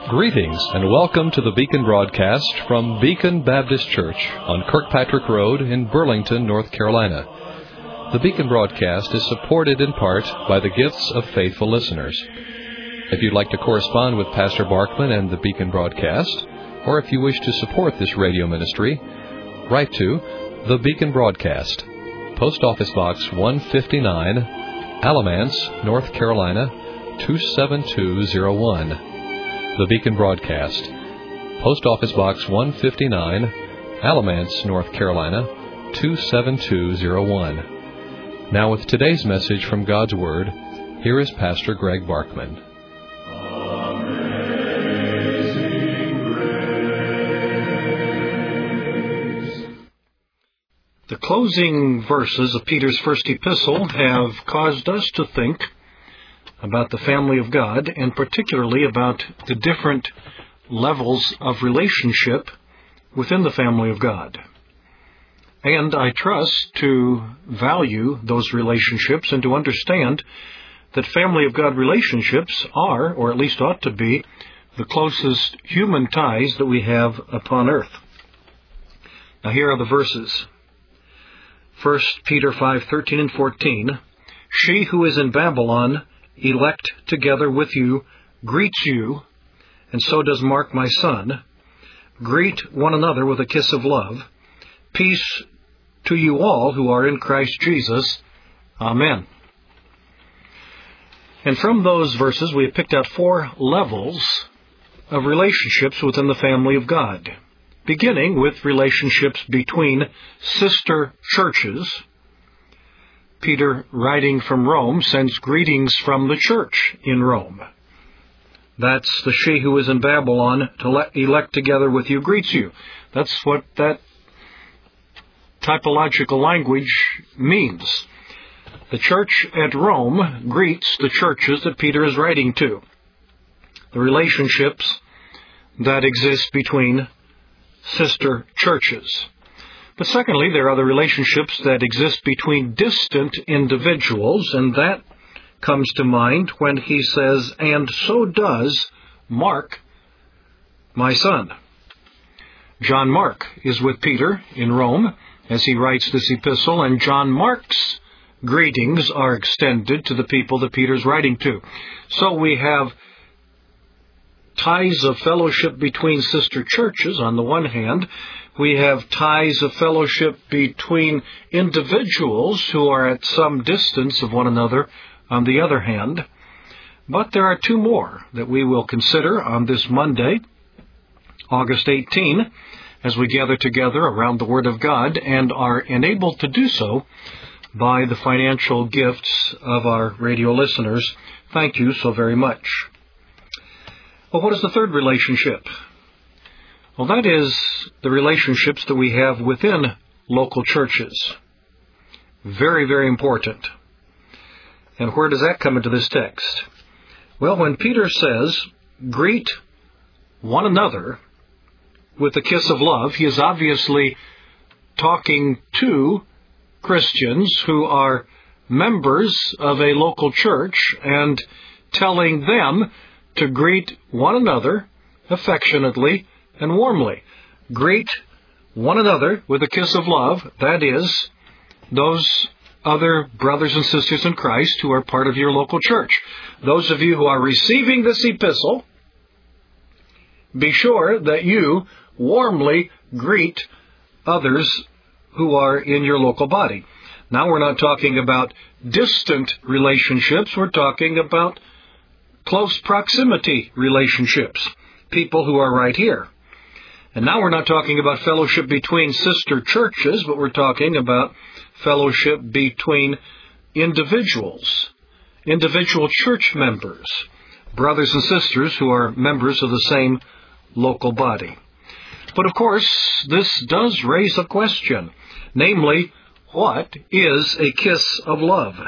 Greetings and welcome to the Beacon broadcast from Beacon Baptist Church on Kirkpatrick Road in Burlington, North Carolina. The Beacon broadcast is supported in part by the gifts of faithful listeners. If you'd like to correspond with Pastor Barkman and the Beacon broadcast, or if you wish to support this radio ministry, write to the Beacon broadcast, Post Office Box 159, Alamance, North Carolina 27201. The Beacon broadcast, Post Office Box 159, Alamance, North Carolina 27201. Now with today's message from God's Word, here is Pastor Greg Barkman. The closing verses of Peter's first epistle have caused us to think about the family of God, and particularly about the different levels of relationship within the family of God. And I trust to value those relationships and to understand that family of God relationships are, or at least ought to be, the closest human ties that we have upon earth. Now here are the verses. 1 Peter 5:13 and 14. She who is in Babylon, elect together with you, greets you, and so does Mark my son. Greet one another with a kiss of love. Peace to you all who are in Christ Jesus. Amen. And from those verses we have picked out 4 levels of relationships within the family of God, beginning with relationships between sister churches. Peter, writing from Rome, sends greetings from the church in Rome. That's the she who is in Babylon, to elect together with you, greets you. That's what that typological language means. The church at Rome greets the churches that Peter is writing to. The relationships that exist between sister churches. But secondly, there are the relationships that exist between distant individuals, and that comes to mind when he says, and so does Mark, my son. John Mark is with Peter in Rome as he writes this epistle, and John Mark's greetings are extended to the people that Peter's writing to. So we have ties of fellowship between sister churches on the one hand. We have ties of fellowship between individuals who are at some distance of one another on the other hand. But there are 2 more that we will consider on this Monday, August 18, as we gather together around the Word of God and are enabled to do so by the financial gifts of our radio listeners. Thank you so very much. Well, what is the third relationship? Well, that is the relationships that we have within local churches. Very, very important. And where does that come into this text? Well, when Peter says, greet one another with a kiss of love, he is obviously talking to Christians who are members of a local church and telling them to greet one another affectionately and warmly. Greet one another with a kiss of love, that is, those other brothers and sisters in Christ who are part of your local church. Those of you who are receiving this epistle, be sure that you warmly greet others who are in your local body. Now we're not talking about distant relationships, we're talking about close proximity relationships, people who are right here. And now we're not talking about fellowship between sister churches, but we're talking about fellowship between individuals, individual church members, brothers and sisters who are members of the same local body. But of course, this does raise a question, namely, what is a kiss of love?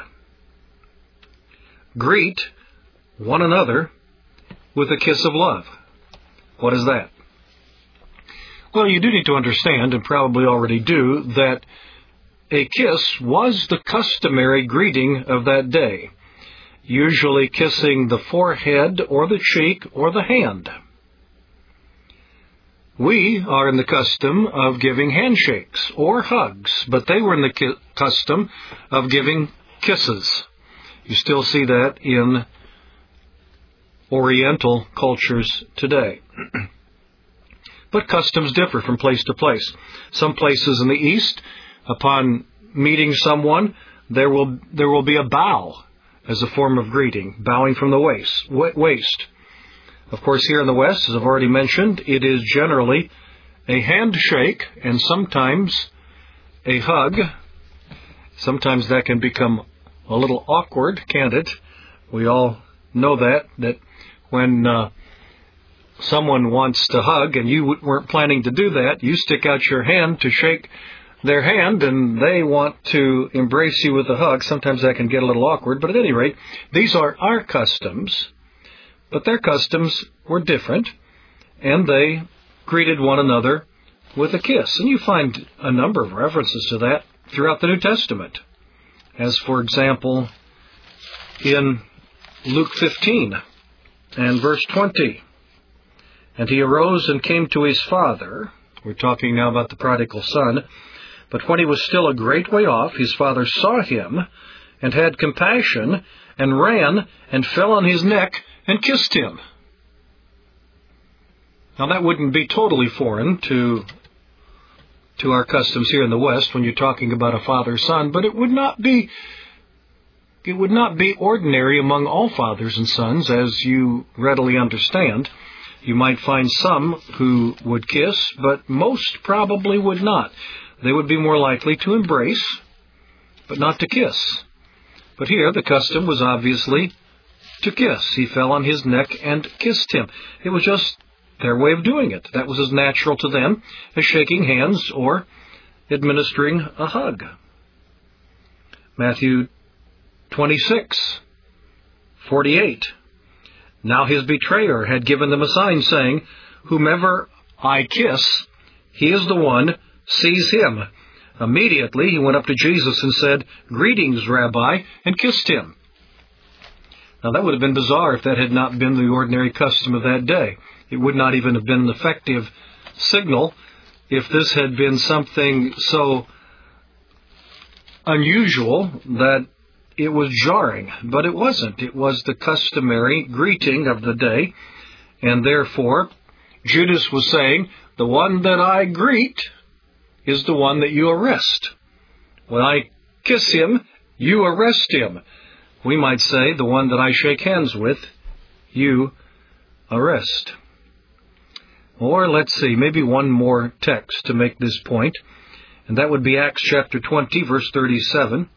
Greet one another with a kiss of love. What is that? Well, you do need to understand, and probably already do, that a kiss was the customary greeting of that day. usually kissing the forehead or the cheek or the hand. We are in the custom of giving handshakes or hugs, but they were in the custom of giving kisses. You still see that in Oriental cultures today. But customs differ from place to place. Some places in the East, upon meeting someone, there will be a bow as a form of greeting, bowing from the waist. Of course, here in the West, as I've already mentioned, it is generally a handshake and sometimes a hug. Sometimes that can become a little awkward, can't it? We all know that when someone wants to hug and you weren't planning to do that, you stick out your hand to shake their hand and they want to embrace you with a hug. Sometimes that can get a little awkward, but at any rate, these are our customs. But their customs were different, and they greeted one another with a kiss. And you find a number of references to that throughout the New Testament. As, for example, in Luke 15 and verse 20. And he arose and came to his father. We're talking now about the prodigal son. But when he was still a great way off, his father saw him and had compassion and ran and fell on his neck and kissed him. Now that wouldn't be totally foreign to our customs here in the West when you're talking about a father-son, but it would not be ordinary among all fathers and sons, as you readily understand. You might find some who would kiss, but most probably would not. They would be more likely to embrace, but not to kiss. But here the custom was obviously to kiss. He fell on his neck and kissed him. It was just their way of doing it. That was as natural to them as shaking hands or administering a hug. Matthew 26:48. Now his betrayer had given them a sign, saying, "Whomever I kiss, he is the one, seize him." Immediately he went up to Jesus and said, "Greetings, Rabbi," and kissed him. Now that would have been bizarre if that had not been the ordinary custom of that day. It would not even have been an effective signal if this had been something so unusual that it was jarring. But it wasn't. It was the customary greeting of the day. And therefore, Judas was saying, the one that I greet is the one that you arrest. When I kiss him, you arrest him. We might say, the one that I shake hands with, you arrest. Or let's see, maybe one more text to make this point, and that would be Acts chapter 20, verse 37.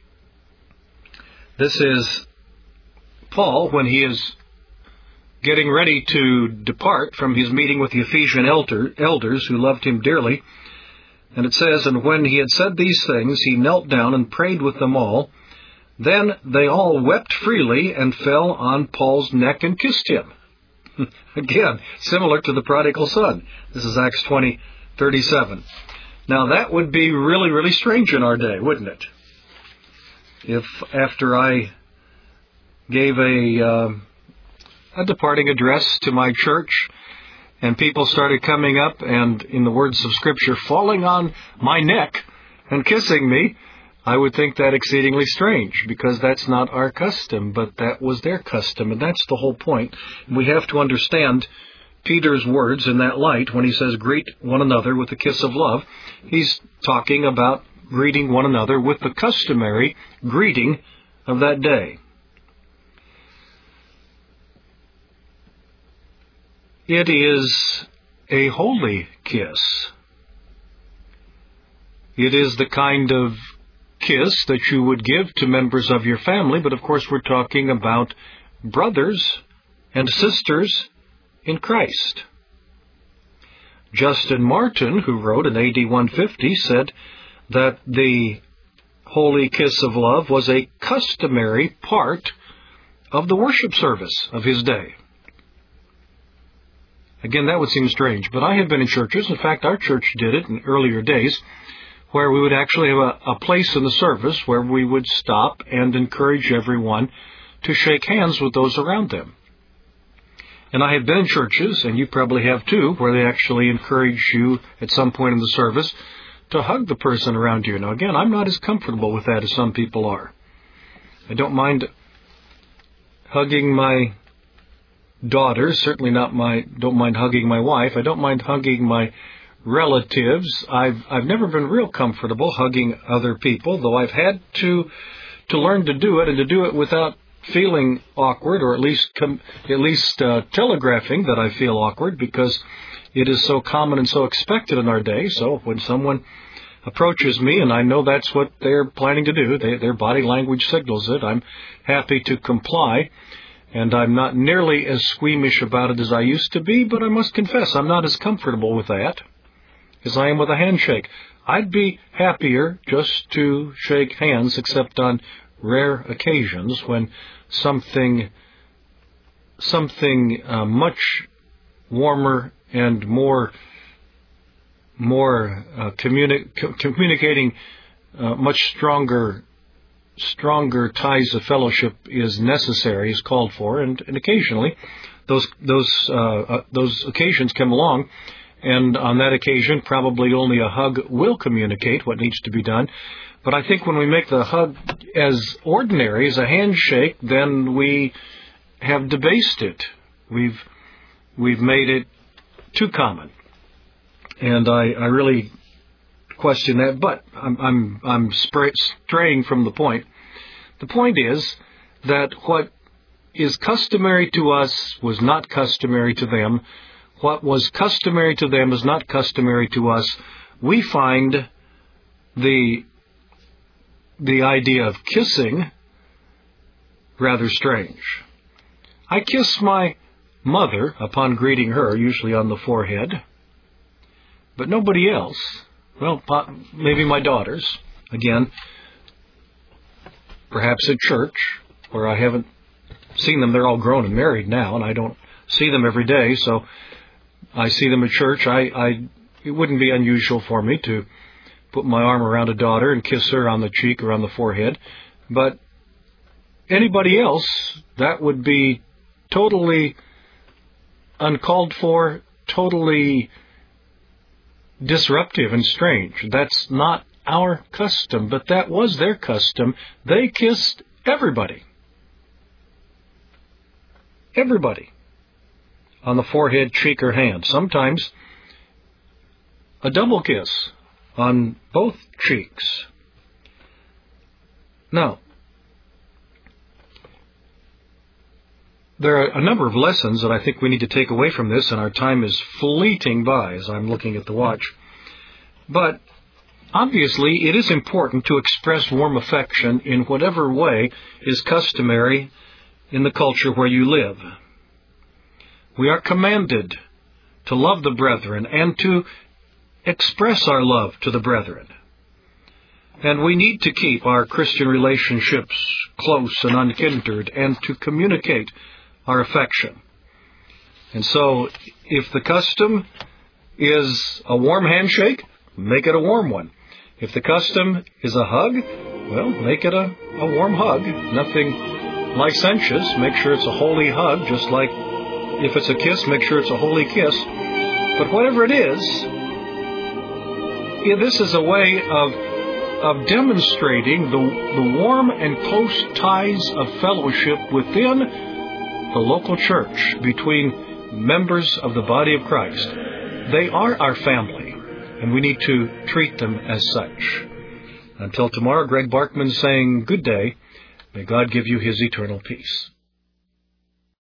This is Paul when he is getting ready to depart from his meeting with the Ephesian elders who loved him dearly. And it says, "And when he had said these things, he knelt down and prayed with them all. Then they all wept freely and fell on Paul's neck and kissed him." Again, similar to the prodigal son. This is Acts 20:37. Now that would be really, really strange in our day, wouldn't it? If after I gave a departing address to my church and people started coming up and, in the words of Scripture, falling on my neck and kissing me, I would think that exceedingly strange, because that's not our custom, but that was their custom, and that's the whole point. We have to understand Peter's words in that light when he says, "Greet one another with a kiss of love." He's talking about greeting one another with the customary greeting of that day. It is a holy kiss. It is the kind of kiss that you would give to members of your family, but of course we're talking about brothers and sisters in Christ. Justin Martin, who wrote in AD 150, said that the holy kiss of love was a customary part of the worship service of his day. Again, that would seem strange, but I have been in churches, in fact our church did it in earlier days, where we would actually have a place in the service where we would stop and encourage everyone to shake hands with those around them. And I have been in churches, and you probably have too, where they actually encourage you at some point in the service to hug the person around you. Now again, I'm not as comfortable with that as some people are. I don't mind hugging my daughter, certainly don't mind hugging my wife. I don't mind hugging my relatives. I've never been real comfortable hugging other people, though I've had to learn to do it, and to do it without feeling awkward, or at least telegraphing that I feel awkward, because it is so common and so expected in our day. So when someone approaches me and I know that's what they're planning to do, their body language signals it, I'm happy to comply, and I'm not nearly as squeamish about it as I used to be, but I must confess I'm not as comfortable with that as I am with a handshake. I'd be happier just to shake hands, except on rare occasions when something much warmer and more communicating much stronger ties of fellowship is necessary, is called for, and occasionally those occasions come along. And on that occasion, probably only a hug will communicate what needs to be done. But I think when we make the hug as ordinary, as a handshake, then we have debased it. We've made it too common, and I really question that. But I'm straying from the point. The point is that what is customary to us was not customary to them. What was customary to them is not customary to us. We find the idea of kissing rather strange. I kiss my mother upon greeting her, usually on the forehead, but nobody else. Well, maybe my daughters, again, perhaps at church, where I haven't seen them. They're all grown and married now, and I don't see them every day, so I see them at church. It wouldn't be unusual for me to put my arm around a daughter and kiss her on the cheek or on the forehead. But anybody else, that would be totally uncalled for, totally disruptive and strange. That's not our custom, but that was their custom. They kissed everybody. Everybody. On the forehead, cheek, or hand. Sometimes a double kiss on both cheeks. Now, there are a number of lessons that I think we need to take away from this, and our time is fleeting by as I'm looking at the watch. But obviously, it is important to express warm affection in whatever way is customary in the culture where you live. We are commanded to love the brethren and to express our love to the brethren. And we need to keep our Christian relationships close and unhindered and to communicate our affection. And so, if the custom is a warm handshake, make it a warm one. If the custom is a hug, well, make it a warm hug. Nothing licentious. Make sure it's a holy hug, just like if it's a kiss, make sure it's a holy kiss. But whatever it is, this is a way of demonstrating the warm and close ties of fellowship within the local church between members of the body of Christ. They are our family, and we need to treat them as such. Until tomorrow, Greg Barkman saying good day. May God give you His eternal peace.